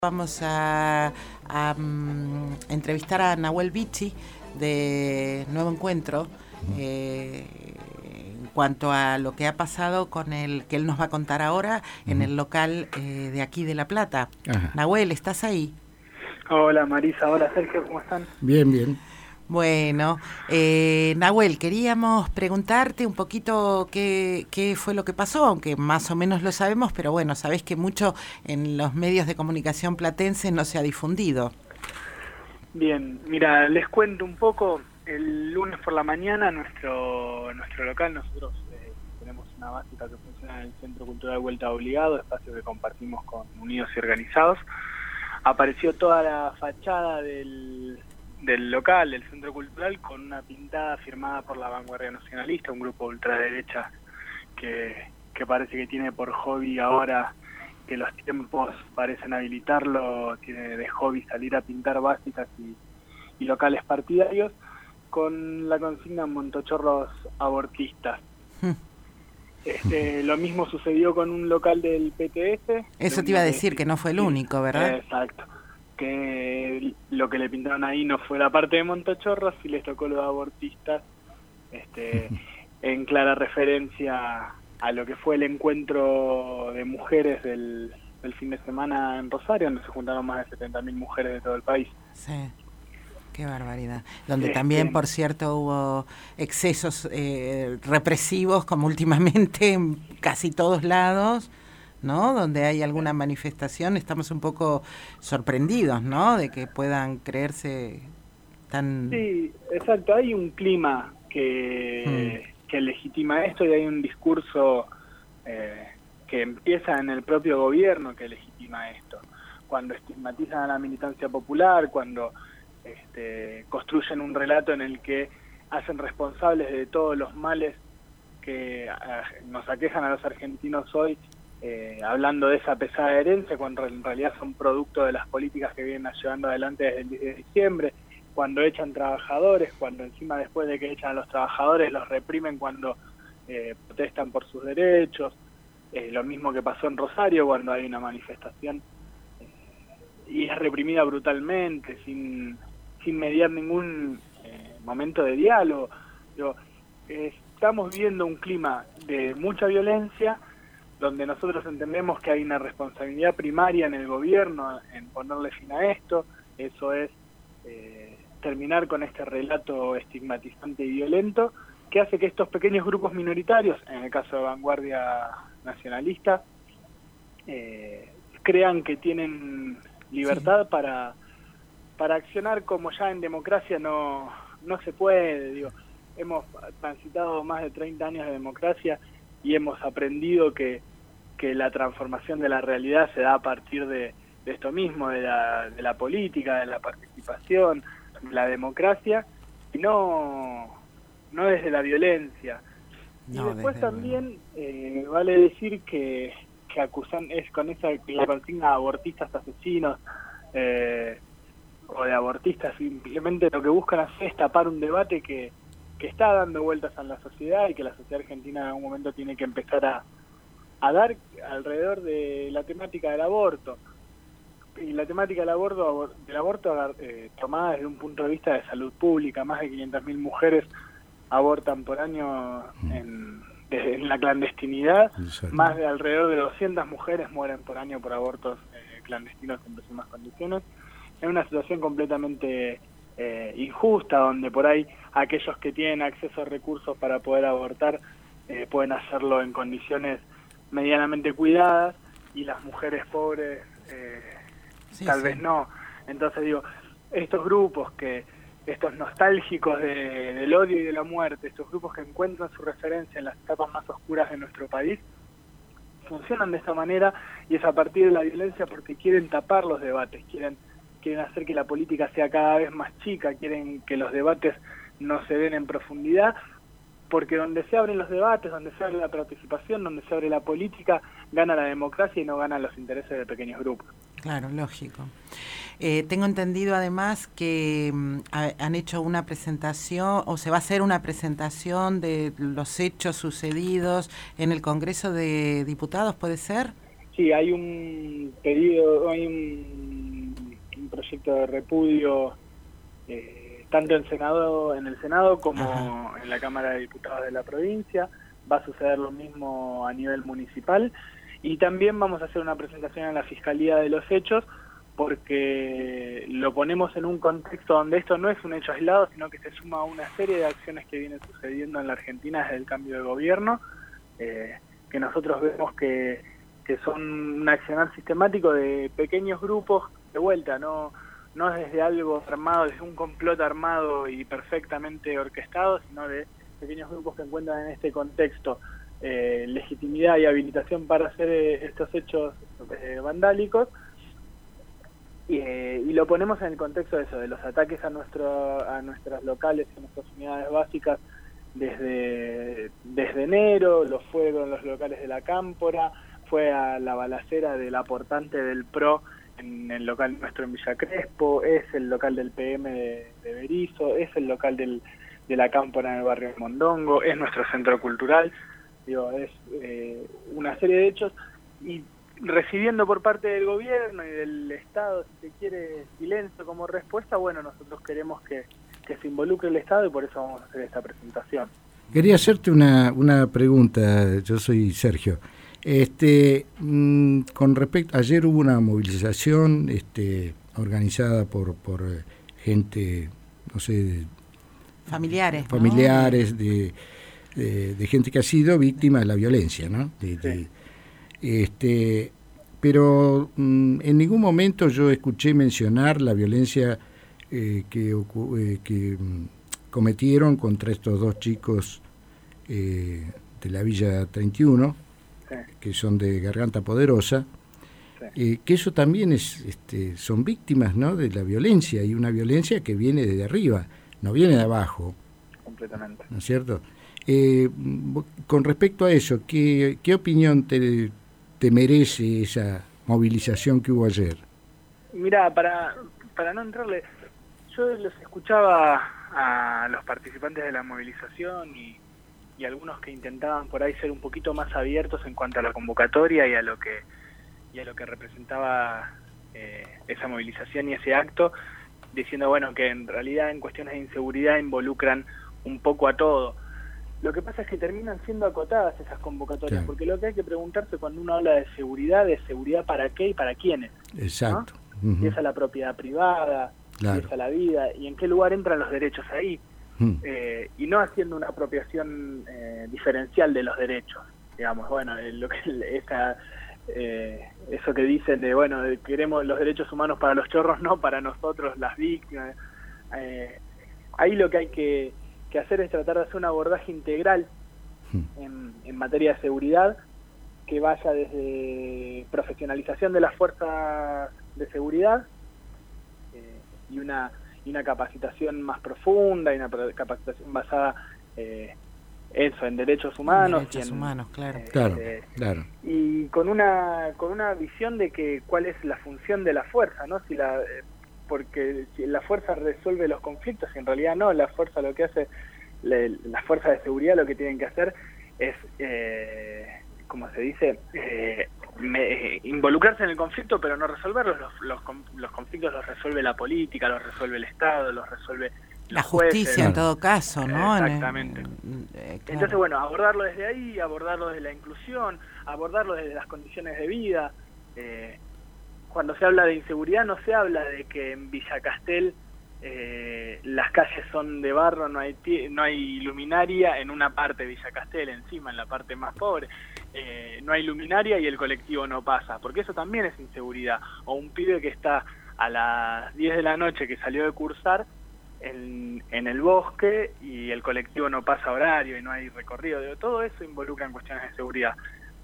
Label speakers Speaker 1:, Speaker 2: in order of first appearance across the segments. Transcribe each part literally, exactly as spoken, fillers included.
Speaker 1: Vamos a, a um, entrevistar a Nahuel Bichi de Nuevo Encuentro eh, en cuanto a lo que ha pasado con el que él nos va a contar ahora en uh-huh. el local eh, de aquí de La Plata. Ajá. Nahuel, ¿estás ahí?
Speaker 2: Hola Marisa, hola Sergio, ¿cómo están?
Speaker 3: Bien, bien.
Speaker 1: Bueno, eh, Nahuel, queríamos preguntarte un poquito qué, qué fue lo que pasó, aunque más o menos lo sabemos, pero bueno, sabés que mucho en los medios de comunicación platenses no se ha difundido.
Speaker 2: Bien, mira, les cuento un poco. El lunes por la mañana nuestro nuestro local, nosotros eh, tenemos una básica que funciona en el Centro Cultural Vuelta Obligado, espacio que compartimos con Unidos y Organizados. Apareció toda la fachada del... del local, del centro cultural, con una pintada firmada por la Vanguardia Nacionalista, un grupo ultraderecha que, que parece que tiene por hobby ahora que los tiempos parecen habilitarlo, tiene de hobby salir a pintar básicas y, y locales partidarios, con la consigna Montochorros abortistas. Este, lo mismo sucedió con un local del P T S.
Speaker 1: Eso te iba a decir, que no fue el único, ¿verdad?
Speaker 2: Exacto. Que lo que le pintaron ahí no fue la parte de Montochorros, y les tocó los abortistas, este, en clara referencia a lo que fue el encuentro de mujeres del, del fin de semana en Rosario, donde se juntaron más de setenta mil mujeres de todo el país.
Speaker 1: Sí, qué barbaridad. Donde
Speaker 2: este,
Speaker 1: también, por cierto, hubo excesos eh, represivos, como últimamente en casi todos lados, ¿no? Donde hay alguna manifestación, estamos un poco sorprendidos, ¿no? De que puedan creerse tan...
Speaker 2: Sí, exacto, hay un clima que, hmm. que legitima esto, y hay un discurso eh, que empieza en el propio gobierno que legitima esto. Cuando estigmatizan a la militancia popular, cuando este, construyen un relato en el que hacen responsables de todos los males que uh, nos aquejan a los argentinos hoy, Eh, hablando de esa pesada herencia, cuando en realidad son producto de las políticas que vienen llevando adelante desde el diez de diciembre, cuando echan trabajadores, cuando encima después de que echan a los trabajadores los reprimen cuando eh, protestan por sus derechos, eh, lo mismo que pasó en Rosario cuando hay una manifestación eh, y es reprimida brutalmente, sin, sin mediar ningún eh, momento de diálogo. Digo, eh, estamos viendo un clima de mucha violencia, donde nosotros entendemos que hay una responsabilidad primaria en el gobierno en ponerle fin a esto. Eso es eh, terminar con este relato estigmatizante y violento que hace que estos pequeños grupos minoritarios, en el caso de Vanguardia Nacionalista, eh, crean que tienen libertad sí. para para accionar como ya en democracia no, no se puede. Digo, hemos transitado más de treinta años de democracia y hemos aprendido que que la transformación de la realidad se da a partir de, de esto mismo, de la, de la política, de la participación, de la democracia, y no, no desde la violencia. No, y después también eh, vale decir que, que acusan es con esa la consigna de abortistas asesinos eh, o de abortistas, simplemente lo que buscan hacer es tapar un debate que, que está dando vueltas en la sociedad y que la sociedad argentina en algún momento tiene que empezar a a dar alrededor de la temática del aborto. Y la temática del aborto, del aborto eh, tomada desde un punto de vista de salud pública. Más de quinientas mil mujeres abortan por año en, desde, en la clandestinidad. Exacto. Más de alrededor de doscientas mujeres mueren por año por abortos eh, clandestinos en pésimas condiciones. Es una situación completamente eh, injusta, donde por ahí aquellos que tienen acceso a recursos para poder abortar eh, pueden hacerlo en condiciones medianamente cuidadas, y las mujeres pobres eh, sí, tal sí. vez no. Entonces digo, estos grupos que estos nostálgicos de, del odio y de la muerte, estos grupos que encuentran su referencia en las etapas más oscuras de nuestro país, funcionan de esta manera, y es a partir de la violencia, porque quieren tapar los debates, quieren quieren hacer que la política sea cada vez más chica, quieren que los debates no se den en profundidad, porque donde se abren los debates, donde se abre la participación, donde se abre la política, gana la democracia y no ganan los intereses de pequeños grupos.
Speaker 1: Claro, lógico. Eh, tengo entendido además que um, han hecho una presentación, o se va a hacer una presentación de los hechos sucedidos en el Congreso de Diputados, ¿puede ser?
Speaker 2: Sí, sí, hay un pedido, hay un, un proyecto de repudio eh, tanto en Senado, en el Senado como Ajá. en la Cámara de Diputados de la provincia. Va a suceder lo mismo a nivel municipal y también vamos a hacer una presentación en la Fiscalía de los Hechos, porque lo ponemos en un contexto donde esto no es un hecho aislado, sino que se suma a una serie de acciones que vienen sucediendo en la Argentina desde el cambio de gobierno, eh, que nosotros vemos que, que son un accionar sistemático de pequeños grupos, de vuelta, no, no desde algo armado, desde un complot armado y perfectamente orquestado, sino de pequeños grupos que encuentran en este contexto eh, legitimidad y habilitación para hacer eh, estos hechos eh, vandálicos. Y, eh, y lo ponemos en el contexto de eso, de los ataques a nuestro a nuestras locales, a nuestras unidades básicas desde desde enero, lo fue con los locales de la Cámpora, fue a la balacera del aportante del P R O en el local nuestro en Villa Crespo, es el local del P M de, de Berizo, es el local del, de la Cámpora en el barrio de Mondongo, es nuestro centro cultural, digo, es eh, una serie de hechos, y recibiendo por parte del gobierno y del Estado, si se quiere, silencio como respuesta, bueno, nosotros queremos que, que se involucre el Estado y por eso vamos a hacer esta presentación.
Speaker 3: Quería hacerte una, una pregunta, yo soy Sergio. Este, mmm, con respecto, ayer hubo una movilización este, organizada por, por gente, no sé,
Speaker 1: familiares,
Speaker 3: familiares
Speaker 1: ¿no?
Speaker 3: de, de, de gente que ha sido víctima de la violencia, ¿no? De, de,
Speaker 2: sí.
Speaker 3: Este, pero mmm, en ningún momento yo escuché mencionar la violencia eh, que, eh, que mmm, cometieron contra estos dos chicos eh, de la Villa treinta y uno, sí. que son de Garganta Poderosa, sí. eh, que eso también es, este, son víctimas, ¿no?, de la violencia, y una violencia que viene desde arriba, no viene de abajo.
Speaker 2: Completamente.
Speaker 3: ¿No es cierto? Eh, con respecto a eso, ¿qué, qué opinión te, te merece esa movilización que hubo ayer?
Speaker 2: Mira, para, para no entrarle, yo los escuchaba a los participantes de la movilización y, y algunos que intentaban por ahí ser un poquito más abiertos en cuanto a la convocatoria y a lo que y a lo que representaba eh, esa movilización y ese acto, diciendo bueno que en realidad en cuestiones de inseguridad involucran un poco a todo. Lo que pasa es que terminan siendo acotadas esas convocatorias, sí. porque lo que hay que preguntarse cuando uno habla de seguridad, es seguridad para qué y para quiénes.
Speaker 3: Exacto.
Speaker 2: ¿No? Uh-huh. Y esa es la propiedad privada, claro. y esa la vida, y en qué lugar entran los derechos ahí. Uh-huh. Eh, y no haciendo una apropiación eh, diferencial de los derechos. Digamos, bueno, eh, lo que esa, eh, eso que dicen de, bueno, de, queremos los derechos humanos para los chorros, no para nosotros, las víctimas. Eh, ahí lo que hay que... que hacer es tratar de hacer un abordaje integral en, en materia de seguridad que vaya desde profesionalización de las fuerzas de seguridad eh, y una y una capacitación más profunda y una capacitación basada eh, eso en derechos humanos,
Speaker 1: derechos
Speaker 2: y en,
Speaker 1: humanos, claro,
Speaker 2: eh,
Speaker 3: claro,
Speaker 2: eh,
Speaker 3: claro,
Speaker 2: y con una con una visión de que cuál es la función de la fuerza, ¿no? Si la eh, porque si la fuerza resuelve los conflictos, y en realidad no, la fuerza lo que hace, le, las fuerzas de seguridad lo que tienen que hacer es, eh, como se dice, eh, me, involucrarse en el conflicto, pero no resolverlos. Los, los, los conflictos los resuelve la política, los resuelve el Estado, los resuelve
Speaker 1: la justicia jueces, en todo caso, ¿no?
Speaker 2: Exactamente. Eh, claro. Entonces, bueno, abordarlo desde ahí, abordarlo desde la inclusión, abordarlo desde las condiciones de vida. Eh, Cuando se habla de inseguridad no se habla de que en Villa Castel eh, las calles son de barro, no hay no hay luminaria en una parte de Villa Castel, encima en la parte más pobre, eh, no hay luminaria y el colectivo no pasa, porque eso también es inseguridad. O un pibe que está a las diez de la noche que salió de cursar en, en el bosque y el colectivo no pasa horario y no hay recorrido, todo eso involucra en cuestiones de seguridad.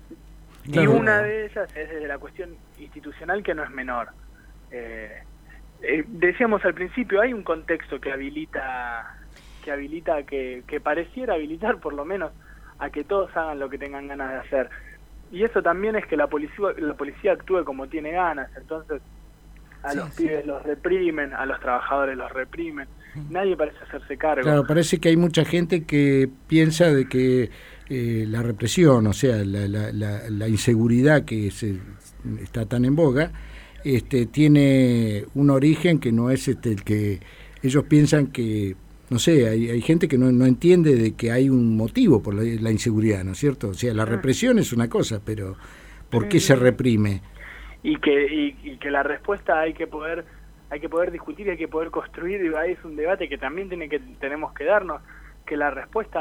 Speaker 2: Y una de ellas es desde la cuestión institucional, que no es menor. Eh, eh, decíamos al principio, hay un contexto que habilita, que habilita, que, que pareciera habilitar por lo menos a que todos hagan lo que tengan ganas de hacer. Y eso también es que la policía, la policía actúe como tiene ganas. Entonces a sí, los sí. pibes los reprimen, a los trabajadores los reprimen. Nadie parece hacerse cargo.
Speaker 3: Claro, parece que hay mucha gente que piensa de que Eh, la represión, o sea, la, la, la, la inseguridad que se está tan en boga, este, tiene un origen que no es este el que ellos piensan que, no sé, hay, hay gente que no, no entiende de que hay un motivo por la, la inseguridad, ¿no es cierto? O sea, la represión es una cosa, pero ¿por qué se reprime?
Speaker 2: Y que, y, y que la respuesta hay que poder hay que poder discutir, hay que poder construir, y ahí es un debate que también tiene que tenemos que darnos, que la respuesta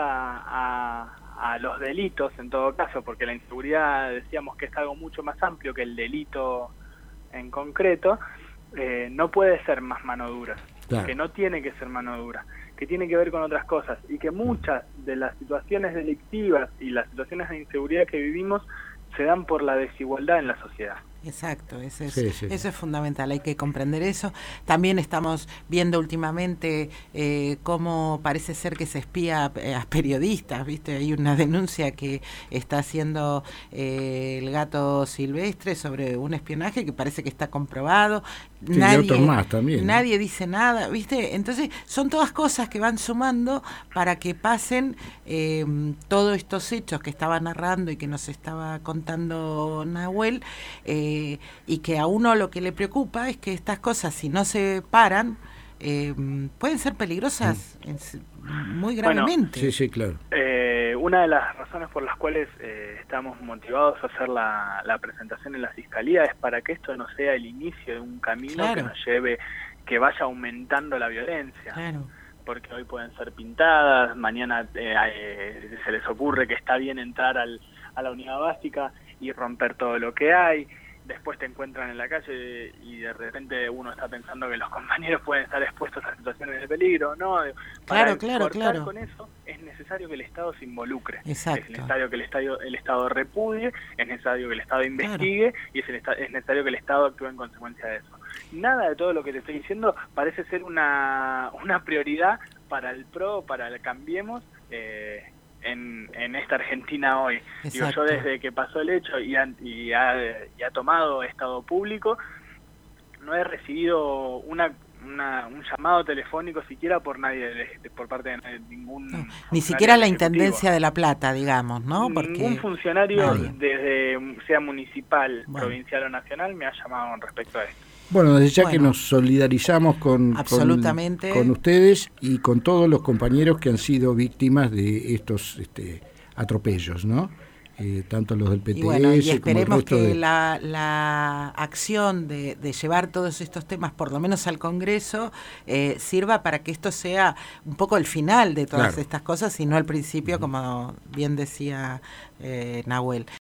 Speaker 2: a, a los delitos, en todo caso, porque la inseguridad decíamos que es algo mucho más amplio que el delito en concreto, eh, no puede ser más mano dura, claro. Que no tiene que ser mano dura, que tiene que ver con otras cosas, y que muchas de las situaciones delictivas y las situaciones de inseguridad que vivimos se dan por la desigualdad en la sociedad.
Speaker 1: Exacto, eso es,
Speaker 3: sí, sí.
Speaker 1: eso es fundamental, hay que comprender eso. También estamos viendo últimamente eh, cómo parece ser que se espía a, a periodistas, ¿viste? Hay una denuncia que está haciendo eh, el Gato Silvestre sobre un espionaje que parece que está comprobado.
Speaker 3: Sí,
Speaker 1: nadie,
Speaker 3: otros más también, ¿no?
Speaker 1: Nadie dice nada, ¿viste? Entonces son todas cosas que van sumando para que pasen eh, todos estos hechos que estaba narrando y que nos estaba contando Nahuel, eh, y que a uno lo que le preocupa es que estas cosas, si no se paran, eh, pueden ser peligrosas mm. en, muy gravemente.
Speaker 3: Bueno, sí, sí, claro.
Speaker 2: Eh, una de las razones por las cuales eh, estamos motivados a hacer la, la presentación en la Fiscalía es para que esto no sea el inicio de un camino claro. que nos lleve, que vaya aumentando la violencia.
Speaker 1: Claro.
Speaker 2: Porque hoy pueden ser pintadas, mañana eh, eh, se les ocurre que está bien entrar al, a la unidad básica y romper todo lo que hay. Después te encuentran en la calle y de repente uno está pensando que los compañeros pueden estar expuestos a situaciones de peligro, ¿no? Para
Speaker 1: claro, claro, claro.
Speaker 2: con eso es necesario que el Estado se involucre.
Speaker 1: Exacto.
Speaker 2: Es necesario que el Estado, el Estado repudie, es necesario que el Estado investigue claro. y es, el, es necesario que el Estado actúe en consecuencia de eso. Nada de todo lo que te estoy diciendo parece ser una, una prioridad para el PRO, para el Cambiemos, eh, En, en esta Argentina hoy. Digo, yo desde que pasó el hecho y ha, y, ha, y ha tomado estado público, no he recibido una, una un llamado telefónico siquiera por nadie, de, de, por parte de, nadie, de ningún...
Speaker 1: No, ni siquiera la Intendencia de La Plata, digamos, ¿no? Porque
Speaker 2: ningún funcionario,
Speaker 1: nadie.
Speaker 2: desde sea municipal,
Speaker 1: bueno.
Speaker 2: provincial o nacional, me ha llamado con respecto a esto.
Speaker 3: Bueno, desde ya
Speaker 1: bueno,
Speaker 3: que nos solidarizamos con,
Speaker 1: absolutamente.
Speaker 3: Con, con ustedes y con todos los compañeros que han sido víctimas de estos este, atropellos, ¿no? Eh, tanto los del P T S
Speaker 1: y bueno, y esperemos
Speaker 3: como el resto
Speaker 1: que
Speaker 3: de...
Speaker 1: la, la acción de, de llevar todos estos temas, por lo menos al Congreso, eh, sirva para que esto sea un poco el final de todas claro. estas cosas y no el principio, uh-huh. como bien decía eh, Nahuel.